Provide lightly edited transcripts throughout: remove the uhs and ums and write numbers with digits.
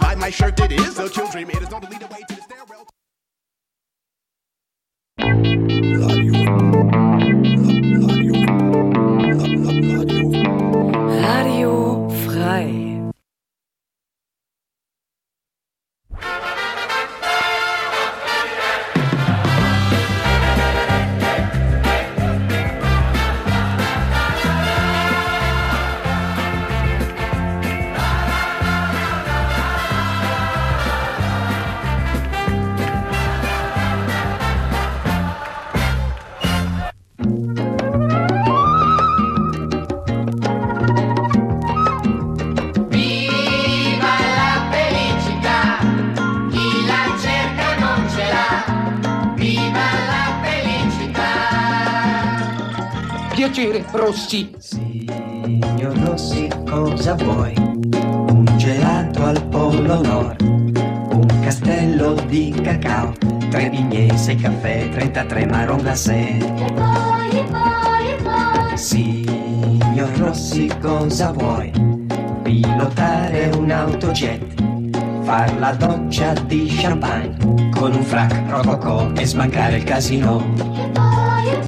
by my shirt, it is a kill dream. It is not to lead away to the stairwell. Radio frei. Piacere, Rossi. Signor Rossi, cosa vuoi? Un gelato al Polo Nord, un castello di cacao, 3 bignè, 6 caffè, 33 marron glacé. E poi. Signor Rossi, cosa vuoi? Pilotare un autojet, far la doccia di champagne, con un frac rococò e smancare il casino. E poi.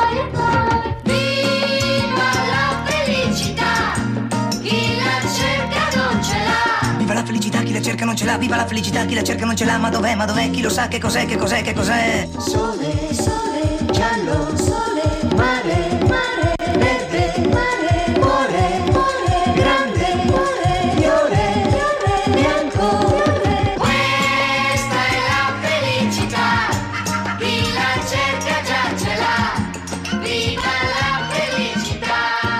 Viva la felicità, chi la cerca non ce l'ha. Viva la felicità, chi la cerca non ce l'ha. Ma dov'è, chi lo sa, che cos'è? Sole, giallo, sole, mare, verde, cuore, grande, fiore, bianco. Questa è la felicità, chi la cerca già ce l'ha. Viva la felicità.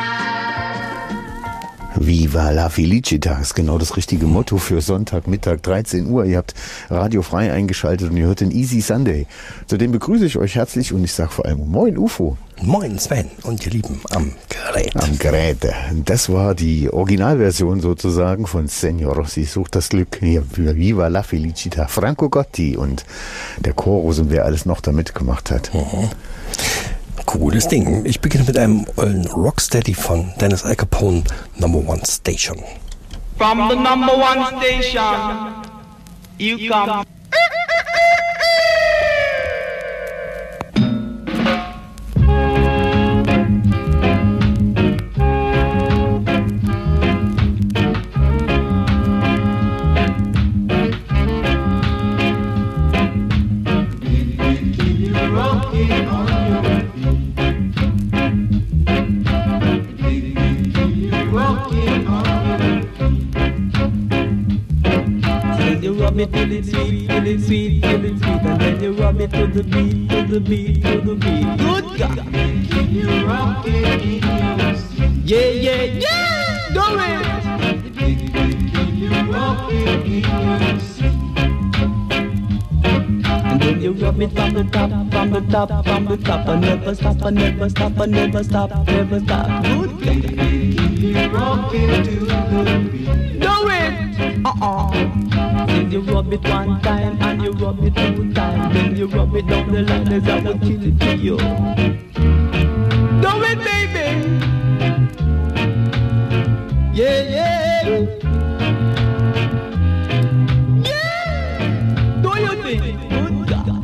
Viva la Felicita ist genau das richtige Motto für Sonntagmittag 13 Uhr. Ihr habt Radio frei eingeschaltet und ihr hört den Easy Sunday. Zudem begrüße ich euch herzlich und ich sage vor allem Moin UFO. Moin Sven und ihr Lieben am Gerät. Am Gerät. Das war die Originalversion sozusagen von Signor Rossi, Sucht das Glück. Hier, Viva la Felicita, Franco Gotti und der Chorus und wer alles noch da mitgemacht hat. Cooles Ding. Ich beginne mit einem ollen Rocksteady von Dennis Al Capone, Number One Station. From the number one station, you come. Feel it sweet, feel it sweet, feel it sweet, and then you rub it to the beat, to the beat, to the beat. Good God, keep you rocking, yeah, do it. Keep you rocking, and then you rub it from the top, from the top, from the top, and never stop, and never stop, and never stop, never stop. Good God, keep you rocking to the beat. Do it. Then you rub it one time and you rub it 2 times. Then you rub it down the line as I will kill it to you. Do it, baby. Yeah. Do your thing. Good God.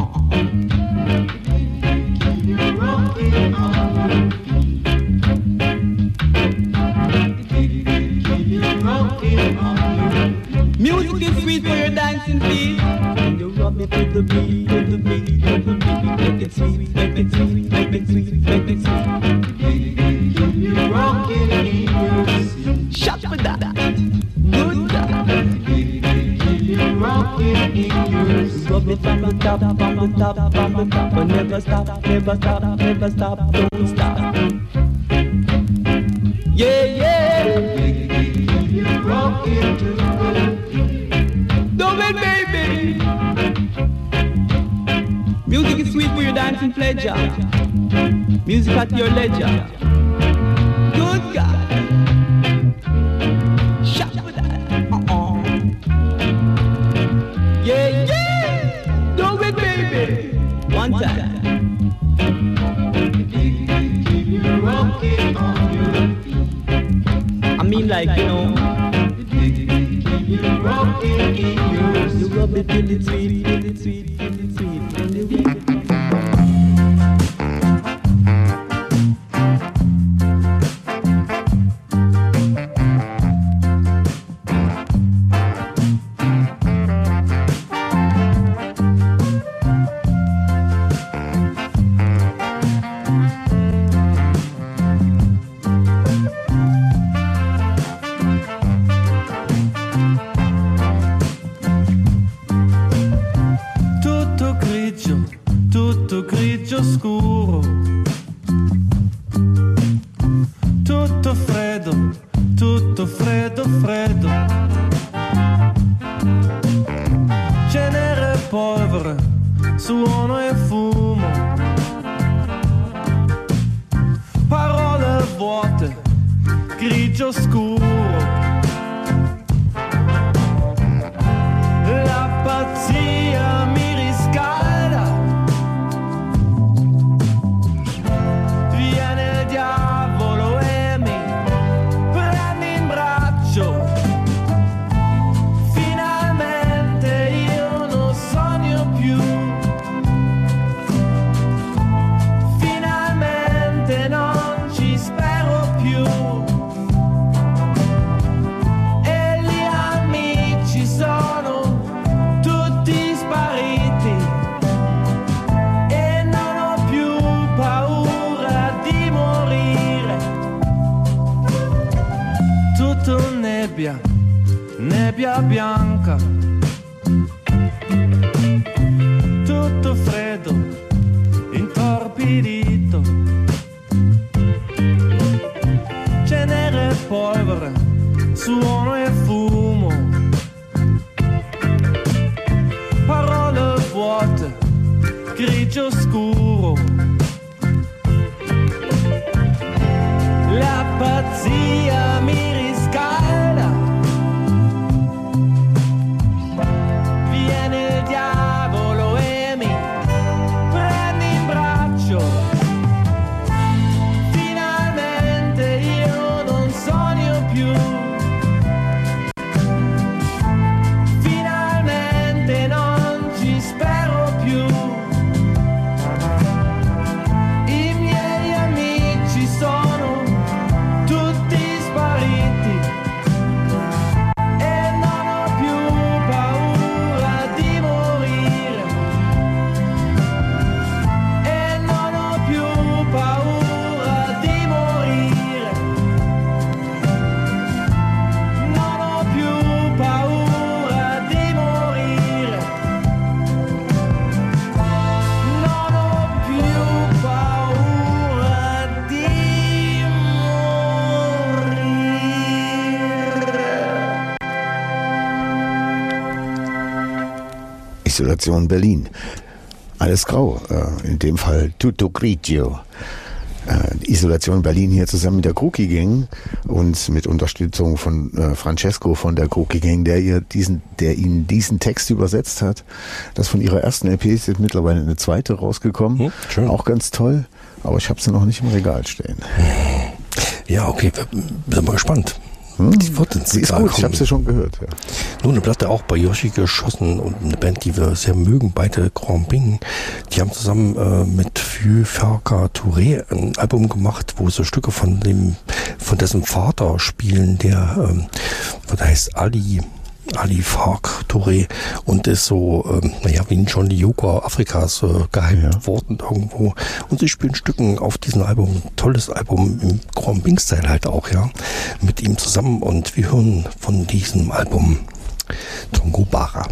Music is sweet for your dancing feet. And you rub it to the beat, to the beat, to the beat. Make it sweet, make it sweet, make it sweet, make it sweet. You rockin' in your seat. Shut for that. Good God. You rockin' in your seat. Rub it from the top, from the top, from the top. But never stop, never stop, never stop, don't stop. Yeah. You rockin' to the baby. Music is sweet for your dancing pleasure. Music at your leisure. Good God. Shut for that. Yeah. Do it, baby. One time. I mean, like, you know. You rub it till it's sweet, till it's sweet, till it's sweet. When you rub it. Tutto grigio scuro, tutto freddo, freddo. Cenere e polvere, suono e fumo, parole vuote, grigio scuro. La pazzia mi riscalda, viene il diavolo e mi prende in braccio. Finalmente io non sogno più, finalmente non ci spero più. E gli amici sono tutti spariti e non ho più paura di morire. Tutto nebbia, nebbia bianca, tutto freddo, intorpidito. Cenere e polvere, suono e fumo, parole vuote, grigio scuro. La pazzia mi riscalda, viene il diavolo e mi prende in braccio. Finalmente io non sogno più, finalmente non ci spero più. I miei amici sono tutti spariti e non ho più paura di morire. E non ho più paura di morire. Non ho più paura di morire. Non ho più paura di morire. Isolation Berlin. Alles grau, in dem Fall Tutto Grigio. Isolation Berlin hier zusammen mit der Kruki Gang und mit Unterstützung von Francesco von der Kruki Gang, der ihnen diesen Text übersetzt hat. Das von ihrer ersten LP ist mittlerweile eine zweite rausgekommen. Schön. Auch ganz toll, aber ich habe sie noch nicht im Regal stehen. Ja, okay, bin mal gespannt. Die wird ins Sie ist Regal gut, ich kommen. habe sie schon gehört. Ja. Nur eine Platte auch bei Yoshi geschossen und eine Band, die wir sehr mögen, beide Grand Bing. Die haben zusammen mit Farka Touré ein Album gemacht, wo so Stücke von dessen Vater spielen, der heißt Ali Fark Touré und ist so, wie ein Johnny Joker Afrikas gehypt worden irgendwo. Und sie spielen Stücken auf diesem Album, tolles Album im Grand Bing-Style halt auch, ja, mit ihm zusammen. Und wir hören von diesem Album Tongo Bara.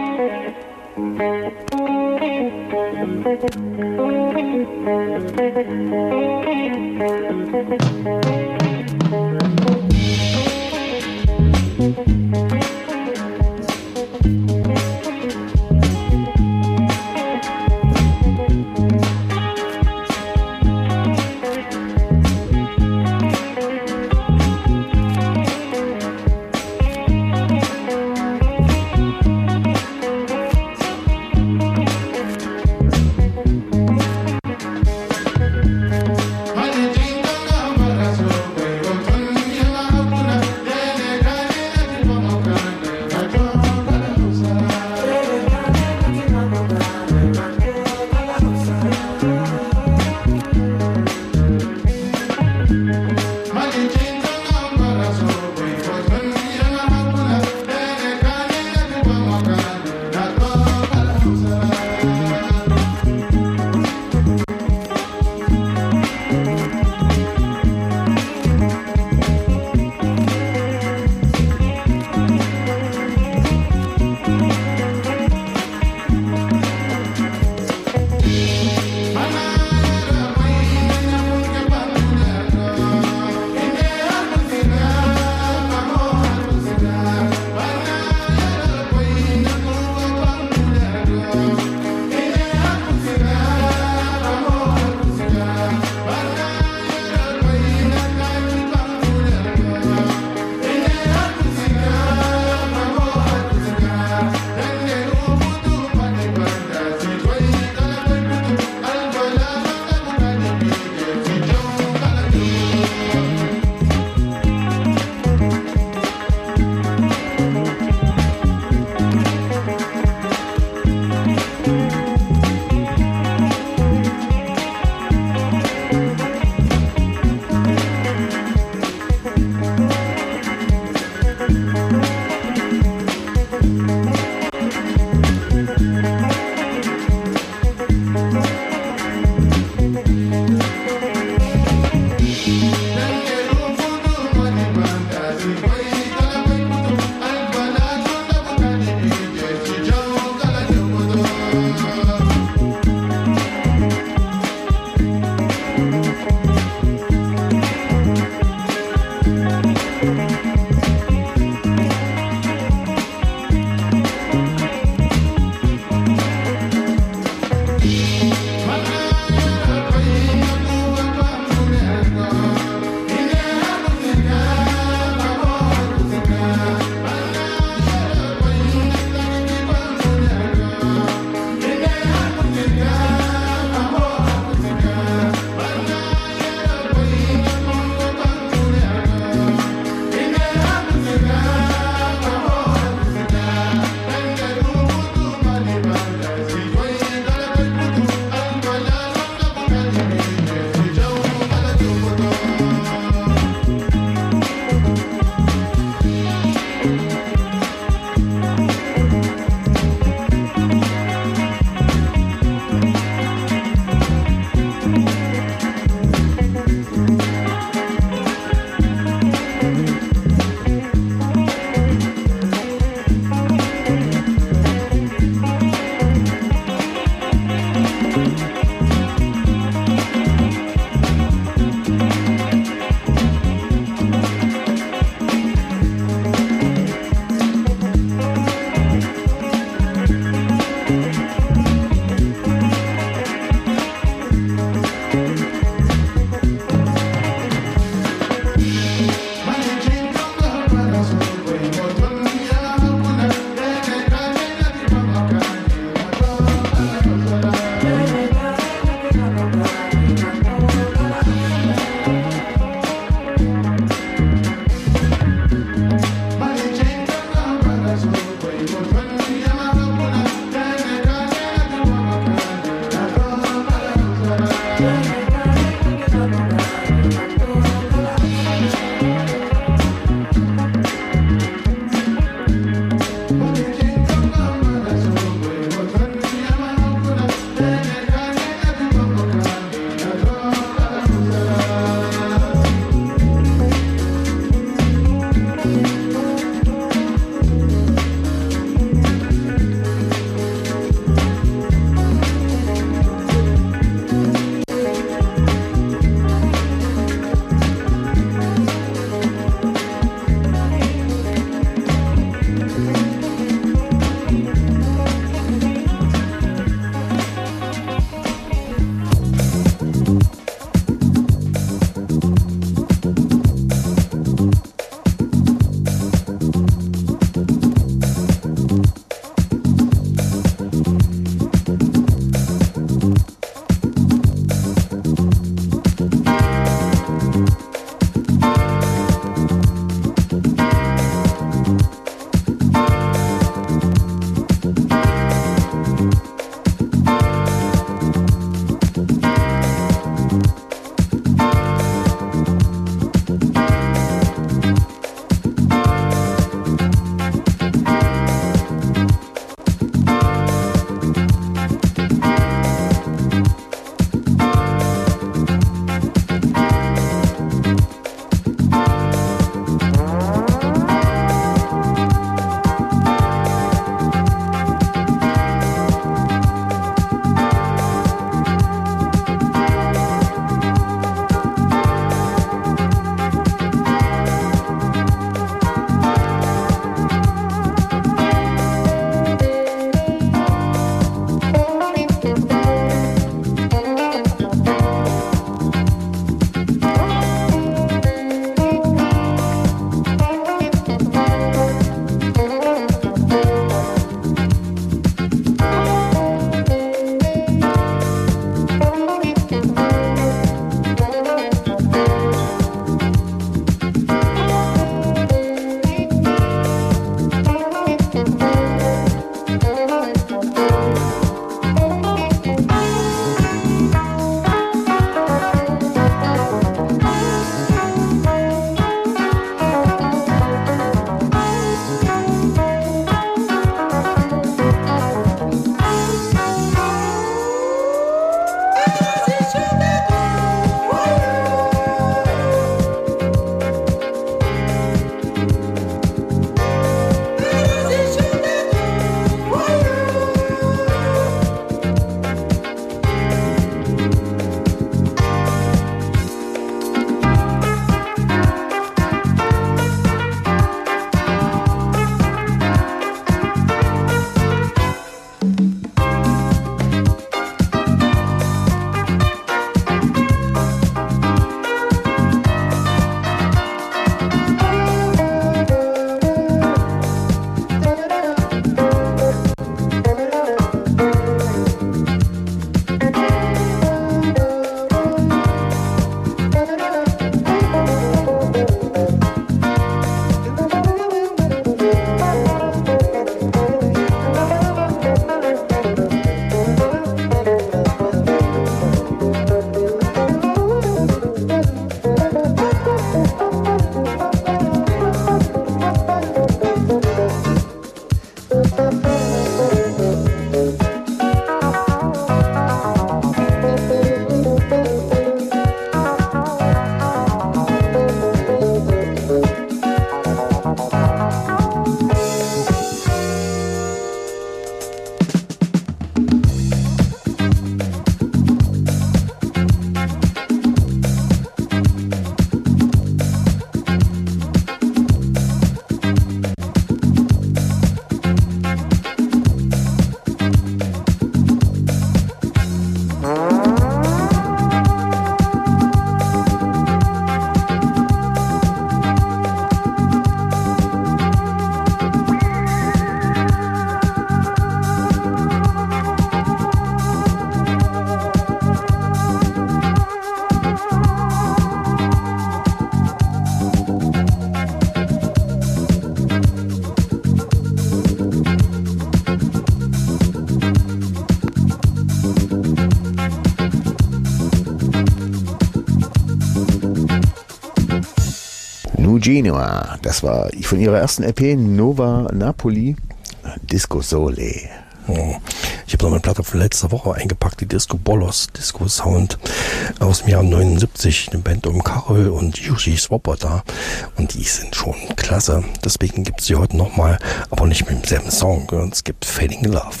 New Genoa, das war von ihrer ersten EP Nova Napoli, Disco Sole. Ich habe noch eine Platte von letzter Woche eingepackt, die Disco Bolos, Disco Sound aus dem Jahr 79, eine Band um Karol und Yuji Swoboda, und die sind schon klasse. Deswegen gibt es sie heute nochmal, aber nicht mit demselben Song. Es gibt Fading in Love.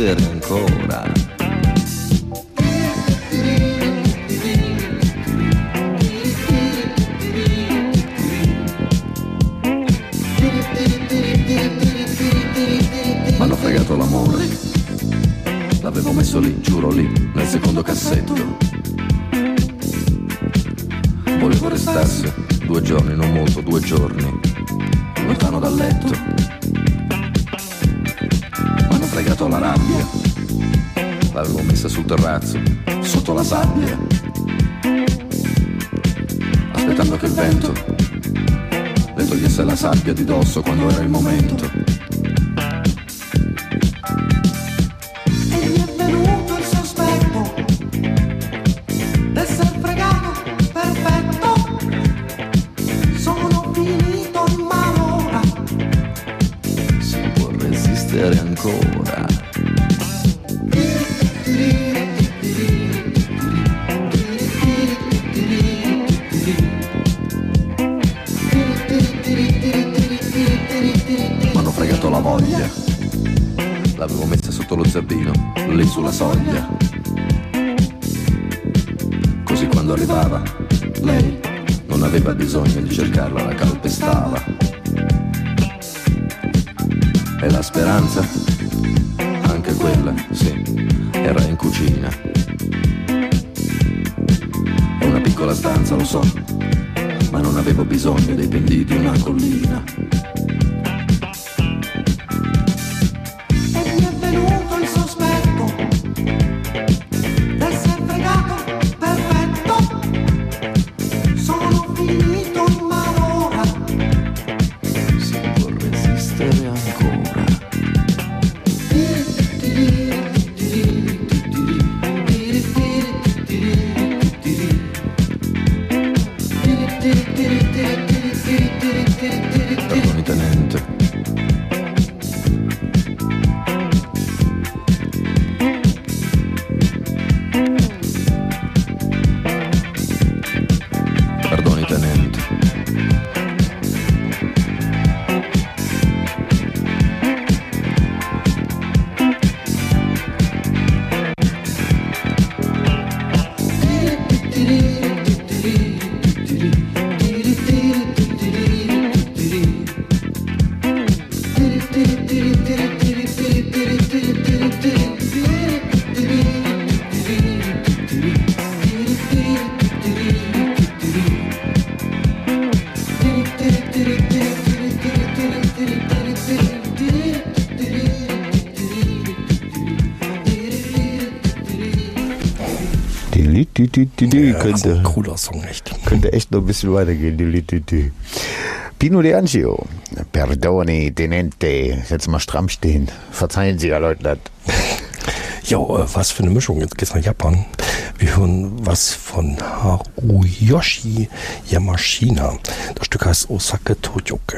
esistere ancora. M'hanno fregato l'amore, l'avevo messo lì, giuro lì, nel secondo cassetto. Volevo restasse 2 giorni, non molto, 2 giorni, lontano dal letto. M'hanno fregato la rabbia, l'avevo messa sul terrazzo, sotto la sabbia, aspettando che il vento le togliesse la sabbia di dosso quando era il momento. Ancora. M'hanno fregato la voglia, l'avevo messa sotto lo zerbino, lì sulla soglia. Così quando arrivava, lei non aveva bisogno di cercarla, la calpestava. E la speranza, anche quella, sì, era in cucina. È una piccola stanza, lo so, ma non avevo bisogno dei pendii di una collina. E mi è venuto il sospetto d'essere fregato, perfetto. Sono finito in malora. Si può resistere ancora. Perdoni tenente. Perdoni tenente. Könnte, cooler Song, echt. Könnte echt noch ein bisschen weitergehen. Pino De Angio, Perdoni, Tenente, jetzt mal stramm stehen. Verzeihen Sie, Herr Leutnant. Ja, was für eine Mischung. Jetzt geht's nach Japan. Wir hören was von Haruyoshi Yamashina. Das Stück heißt Osake Toyoke.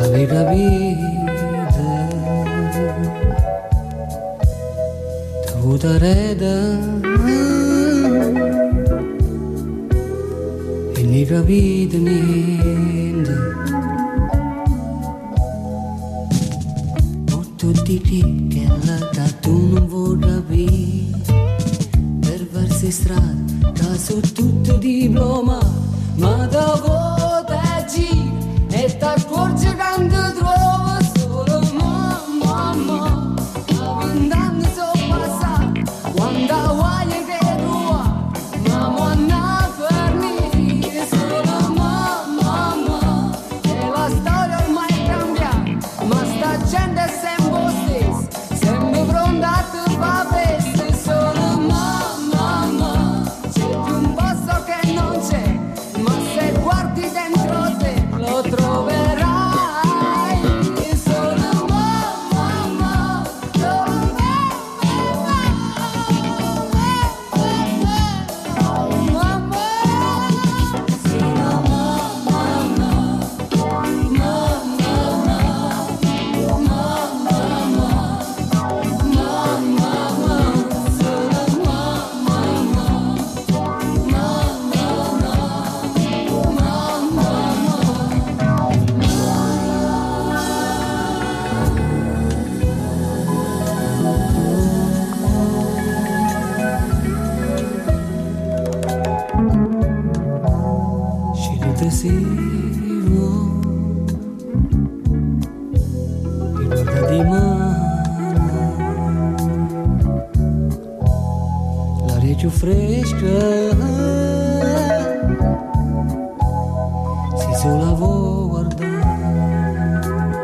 vera vita tutta reda e ne capite niente o tutti che la tu non vuoi capire per versi strada da su tutto diploma ma da votaggi e t'accorgi quando trovo solo mamma a 20 anni sono passati quando voglio che tu ma non fermi solo mamma e la storia ormai è cambiata ma sta gente è sempre stessa sempre pronta a te fa peste solo mamma c'è più un posto che non c'è ma se guardi dentro te lo troverai solo mamma solo riguarda di mano l'aria più fresca si sola vuoi guardare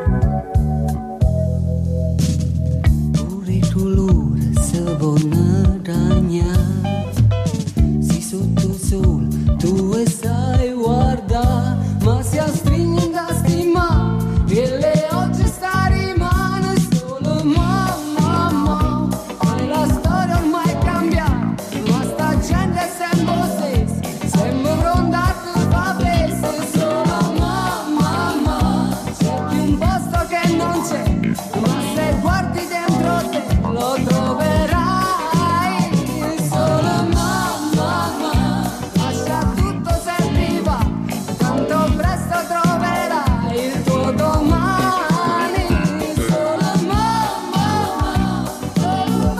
pure il colore si può tagliare si sotto il sole tu e sai guardare ma si astringe da stima e le oggi sta rimane solo mamma e la storia ormai è cambiata ma sta gente è sempre stessa sempre pronta a te fa peste solo mamma c'è più un posto che non c'è ma se guardi dentro te lo troverai solo mamma lascia tutto se arriva tanto presto troverai il tuo domani solo mamma solo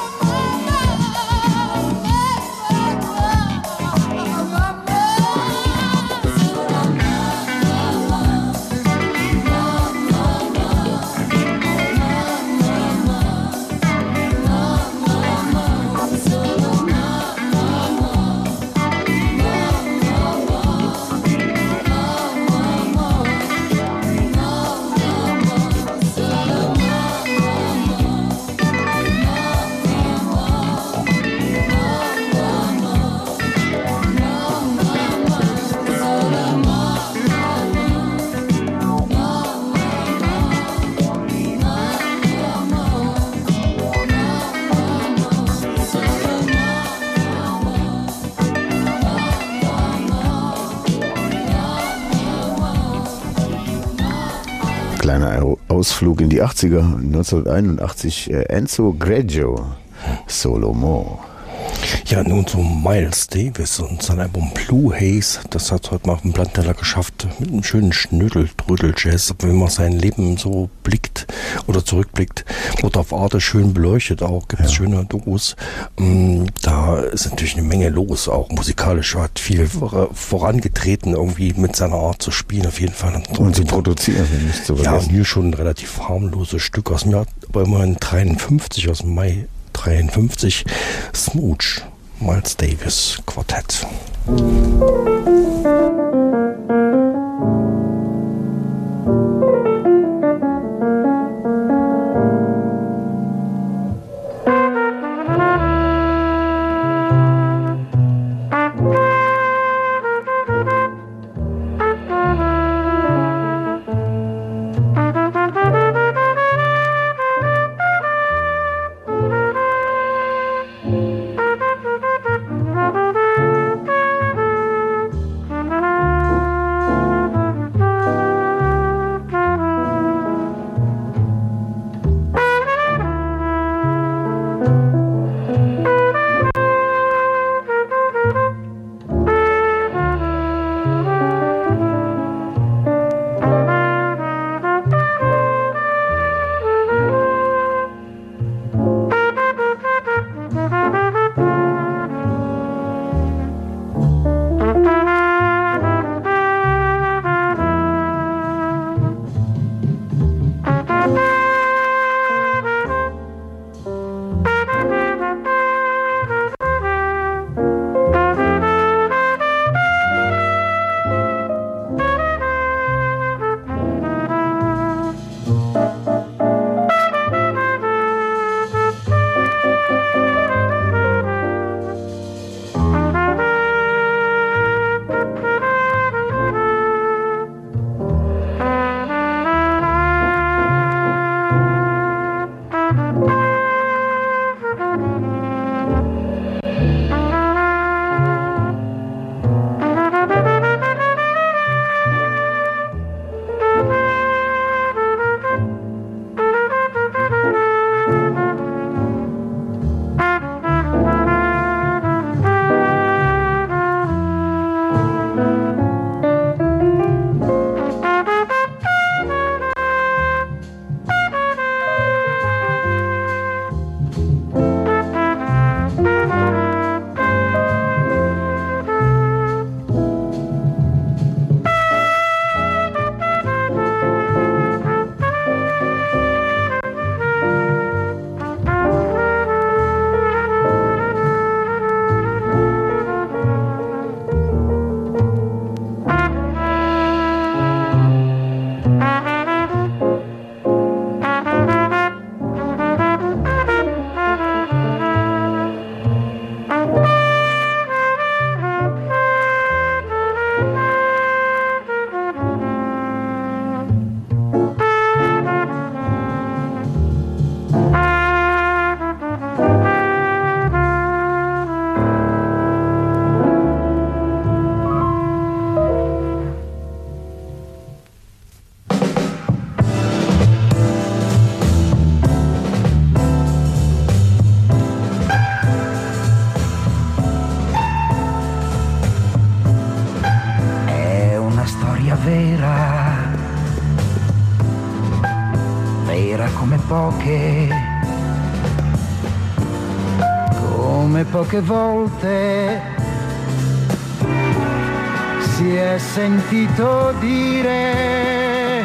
Kleiner Ausflug in die 80er, 1981, Enzo Greggio, Solo Mo. Ja, nun zu Miles Davis und sein Album Blue Haze. Das hat heute mal auf dem Plattenteller geschafft mit einem schönen Schnödel-Trödel-Jazz. Wenn man sein Leben so blickt oder zurückblickt, wurde auf Arte schön beleuchtet auch. Gibt es schöne Dokus. Da ist natürlich eine Menge los, auch musikalisch. Hat viel vorangetreten, irgendwie mit seiner Art zu spielen, auf jeden Fall. Und zu produzieren, wenn nicht so was. Ja, hier schon ein relativ harmloses Stück aus dem Jahr, aber immerhin 53, aus dem Mai 53, Smooch, Miles Davis Quartett. storia vera, vera come poche volte si è sentito dire.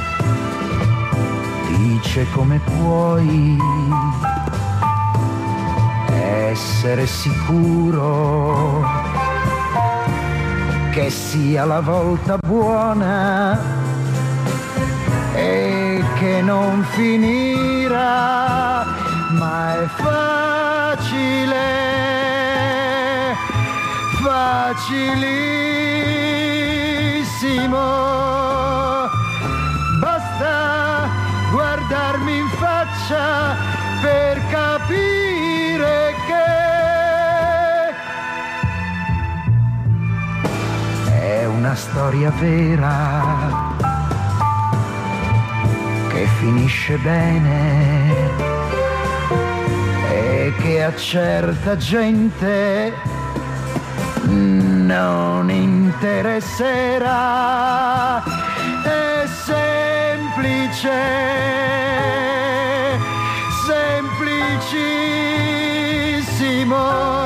Dice come puoi essere sicuro che sia la volta buona e che non finirà, ma è facilissimo, basta guardarmi in faccia per capire che è una storia vera che finisce bene e che a certa gente non interesserà. È semplicissimo,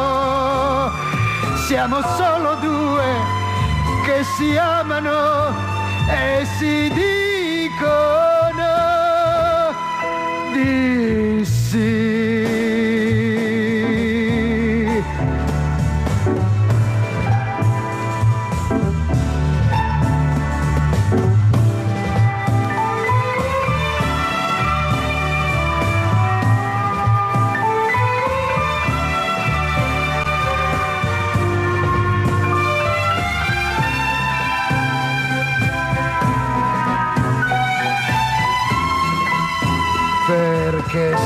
siamo solo due che si amano e si dicono di sì. Perché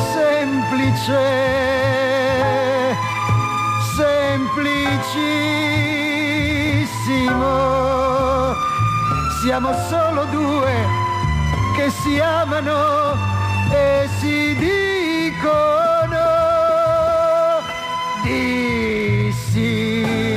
semplicissimo, siamo solo due che si amano e si dicono di sì.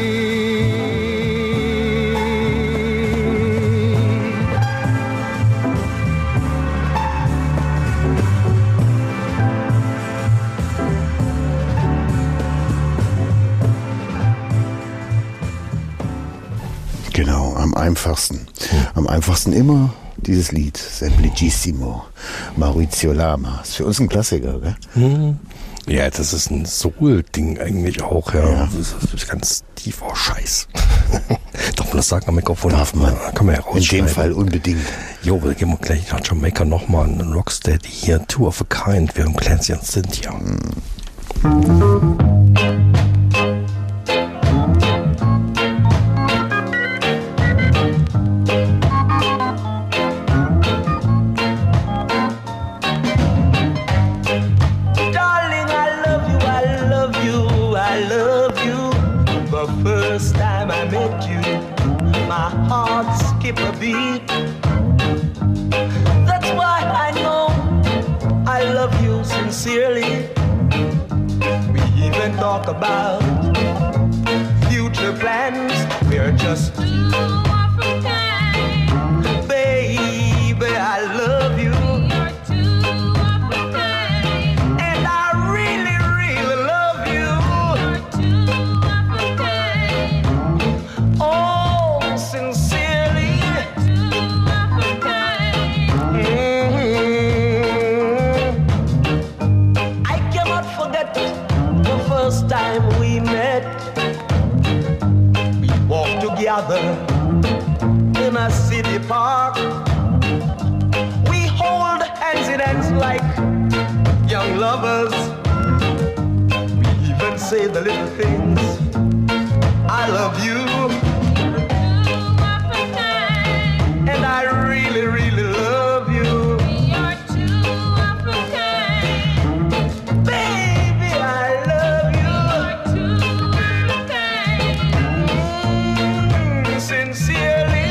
Genau, am einfachsten immer dieses Lied, Semplicissimo, Maurizio Lama. Ist für uns ein Klassiker, gell? Ja, das ist ein Soul-Ding eigentlich auch, ja. Das ist ganz tiefer Scheiß. Darf man das sagen am Mikrofon? Darf man. Kann man ja rausschneiden. In dem Fall unbedingt. Jo, wir gehen gleich nach Jamaika nochmal einen Rocksteady hier, Two of a Kind, wir haben Clancy und Cynthia. Skip a beat. That's why I know I love you sincerely. We even talk about future plans. We're just too African. Baby, I love you. You're too African. And I really, really love you. You're too African. Oh, sincerely. Time we met, we walked together in a city park. We hold hands in hands like young lovers. We even say the little things, I love you. And I really, really love you. You're too African. Baby, I love you. Sincerely,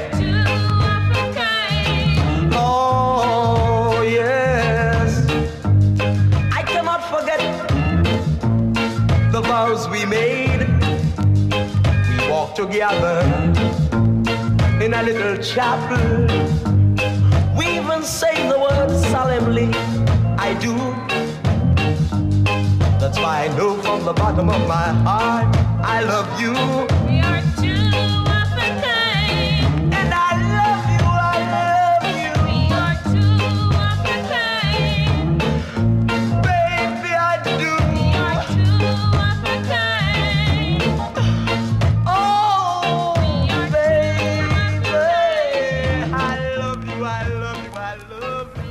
oh yes, I cannot forget the vows we made. We walked together a little chapel. We even say the word solemnly, I do. That's why I know from the bottom of my heart, I love you. We are two of a kind. And I love you, I love you. We are two of a kind. Baby, I do. We are two of a kind. Oh, We are baby, I love you, I love you, I love you.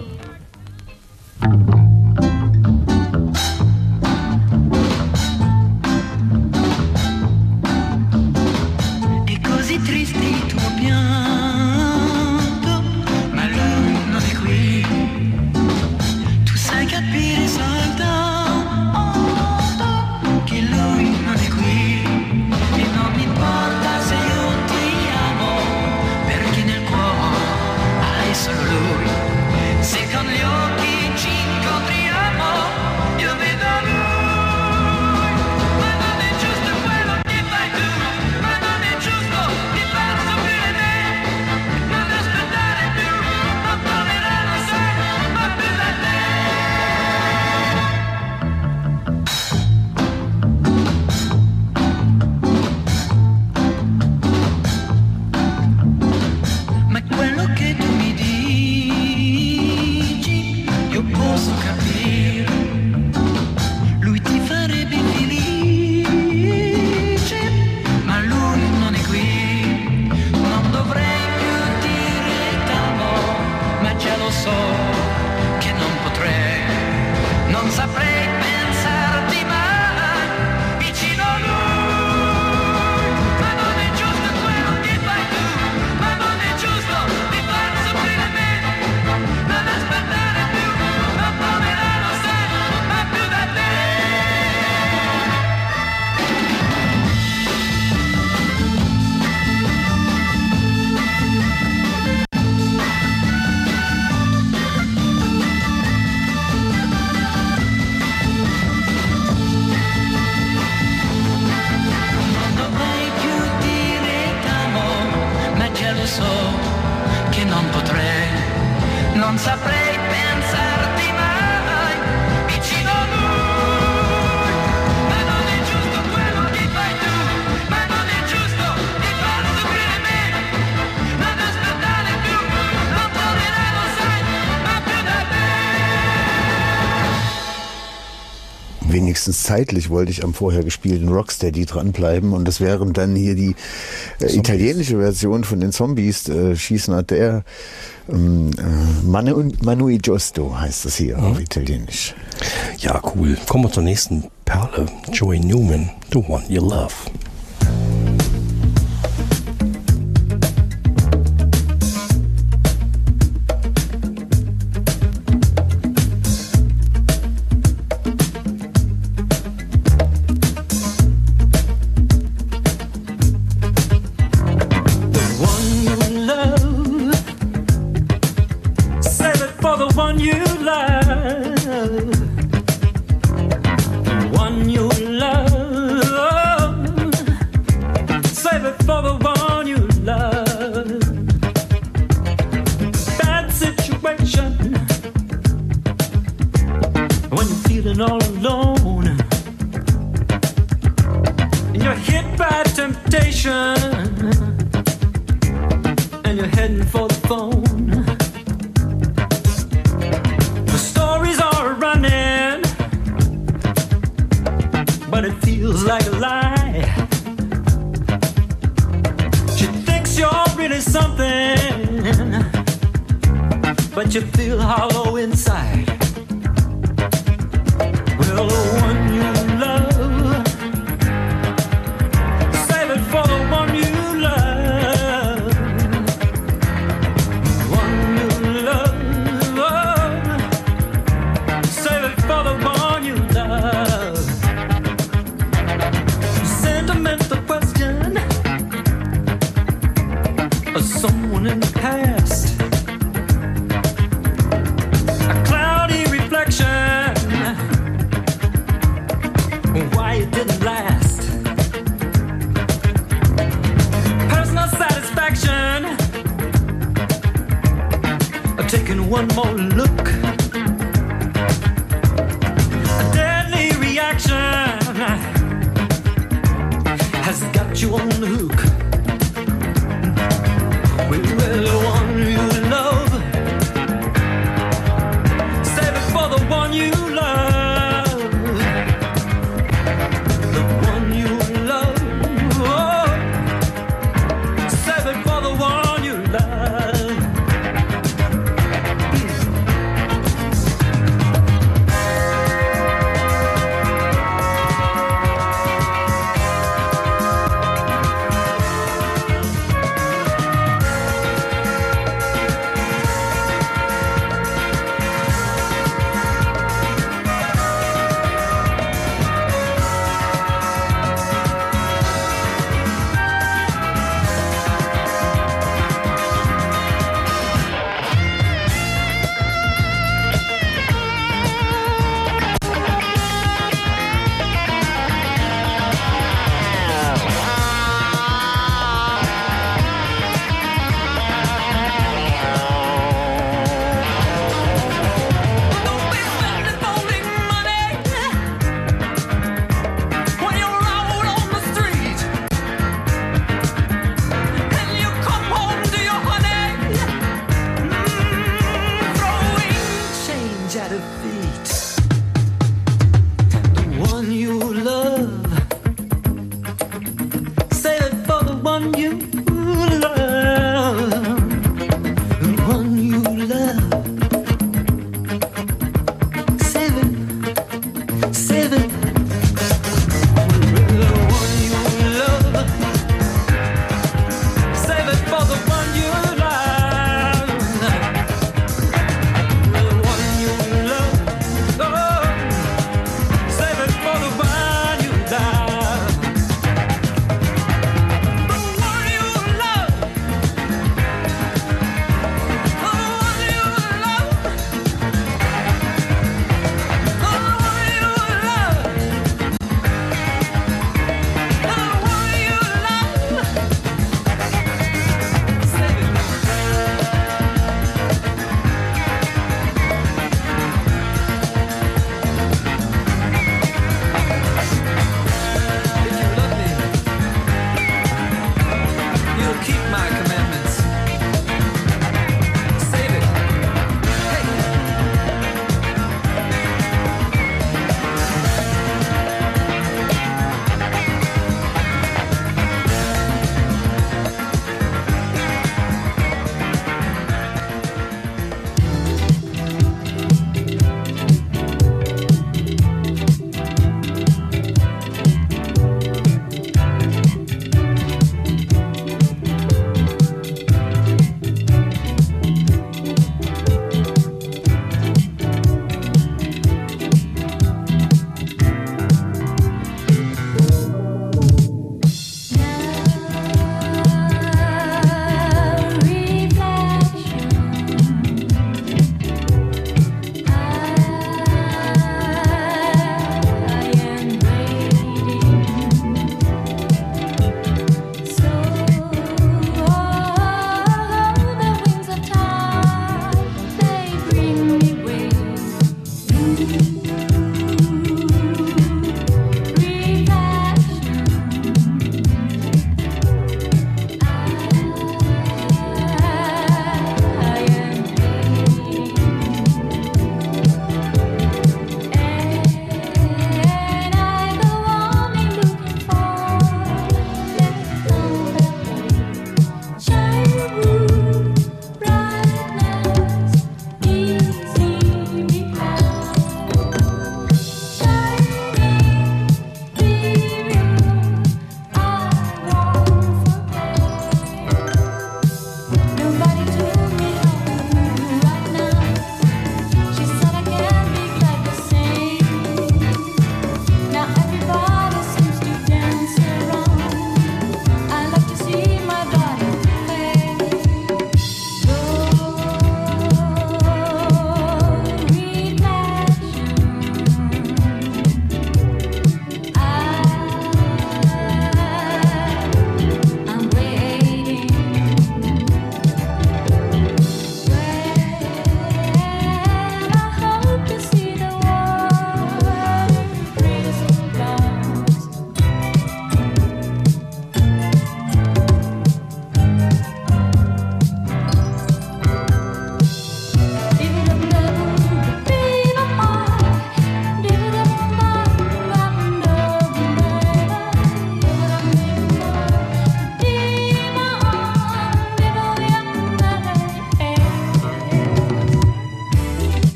È così triste il tuo pianto, ma lui non è qui. Tu sai capire soltanto che lui non è qui. E non mi importa se io ti amo, perché nel cuore hai solo lui. Se con gli occhi ci incontriamo, io vedo lui. Ma non è giusto quello che fai tu, ma non è giusto di far soffrire me. Non aspettare più, non troverai, lo sai, ma più da te. Ma quello che tu mi dici, io posso capire. Lui ti farebbe felice, ma lui non è qui. Non dovrei più dire t'amo, ma già lo so che non potrei. Non saprei pensarti mai vicino a lui. Ma non è giusto quello che fai tu, ma non è giusto di far soffrire me. Non aspettare più, non troverai, lo sai, ma più da te. Non dovrei più dire t'amo, ma già lo so che non potrei. Non saprei pensarti mai vicino a lui. Ma non è giusto quello che fai tu, ma non è giusto di far soffrire me. Non aspettare più, non troverai, lo sai, ma più da te. Wenigstens zeitlich wollte ich am vorher gespielten Rocksteady dranbleiben und das wären dann hier die italienische Version von den Zombies, She's Not There. Manu e Giusto heißt das hier auf Italienisch. Ja, cool. Kommen wir zur nächsten Perle. Joey Newman, The One You Love. Save it for the one you love. One you love. Save it for the one you love. Bad situation when you're feeling all alone and you're hit by temptation and you're heading for the phone. The stories are running, but it feels like a lie. She thinks you're really something, but you feel hollow inside. Well, the one you love, save it for the one you love. One you love, save it for the one you love. Sentimental question of someone in the past, a cloudy reflection, why it didn't last. Personal satisfaction taking one more look. A deadly reaction has got you on the hook. Well, the one you love, save it for the one you love. The one you love, oh, save it for the one you love.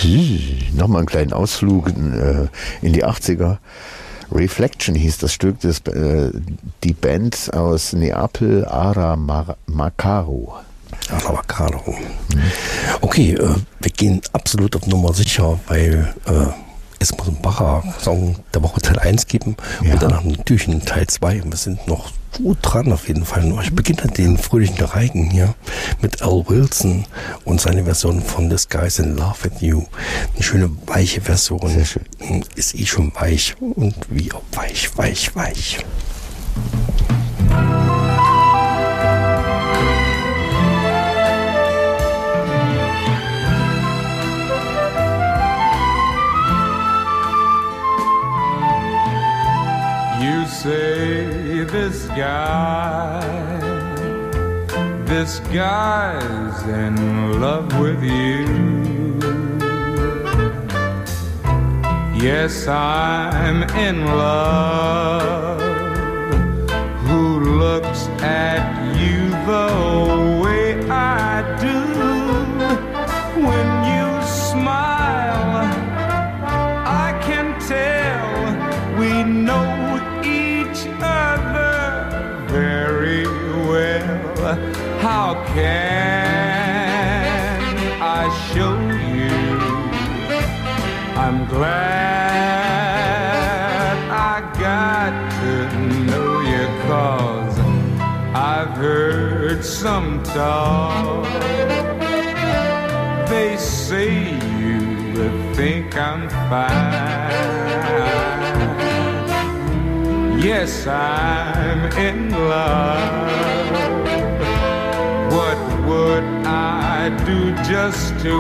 Nochmal einen kleinen Ausflug in die 80er. Reflection hieß das Stück, die Band aus Neapel, Ara Macaro. Okay, wir gehen absolut auf Nummer sicher, weil es muss einen Bacher-Song der Woche Teil 1 geben und danach natürlich einen Teil 2 und wir sind noch gut dran auf jeden Fall. Ich beginne den fröhlichen Reigen hier mit Al Wilson und seine Version von This Guy's in Love with You. Eine schöne weiche Version. Sehr schön. Ist schon weich und wie auch weich. You say this guy's in love with you. Yes, I'm in love. Who looks at you the way I do? When you smile, I can tell we know each other very well. How can I show you? I'm glad I got to know you, 'cause I've heard some talk. They say you think I'm fine. Yes, I'm in love. What would I do just to